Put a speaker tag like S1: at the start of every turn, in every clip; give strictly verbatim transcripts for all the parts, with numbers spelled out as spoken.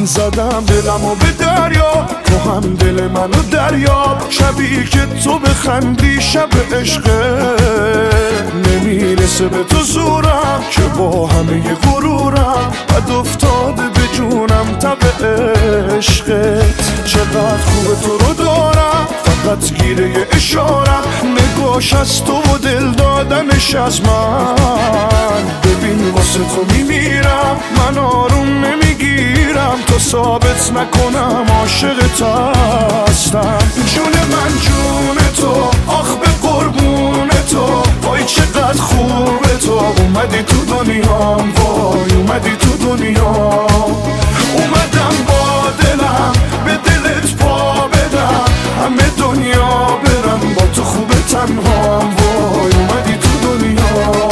S1: زدم دلم و به دریا، تو هم دل منو دریاب. شبی که تو بخندی شب عشقه، نمیرسه به تو زورم که با همه غرورم بد افتاده به جونم تب عشقت. چقدر خوبه تو رو دارم، فقط گیره اشارم، نگاش از تو و دل دادنش از من. ببین واسه تو میمیرم، من آروم نمیگیرم تا ثابت نکنم عاشقت هستم. جون من جون تو، آخ به قربون تو، وای چقدر خوبه تو. اومدی تو دنیام، وای اومدی تو دنیا. اومدم با دلم به دلت پا بدم، همه دنیا برم با تو خوبه تنهام. وای اومدی تو دنیا.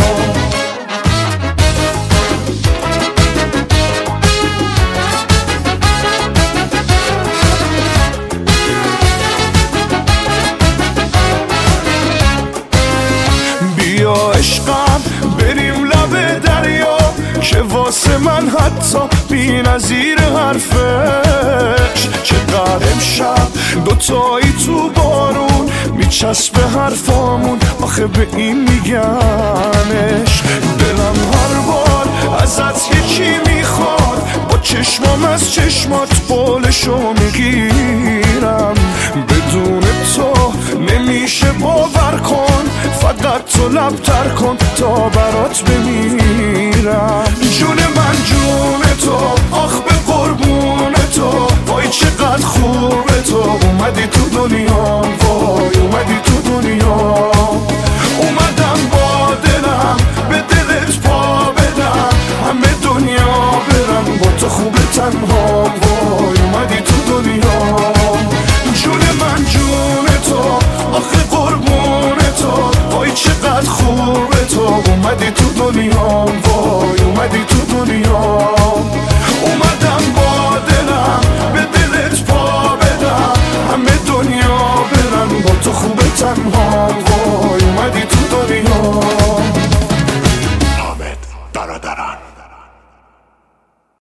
S1: بیا عشقم بریم لب دریا، که واسه من حتی بی نظیر حرفش. چقدر امشب دوتایی تو بارون میچسبه حرفامون، آخه به این میگنش. دلم هر بار ازت یکی میخواد، با چشمام از چشمات قولشو میگیرم. بدون تو نمیشه باور کن، فقط تو لبتر کن تا برات بمیرم. جون من جون تو، آخ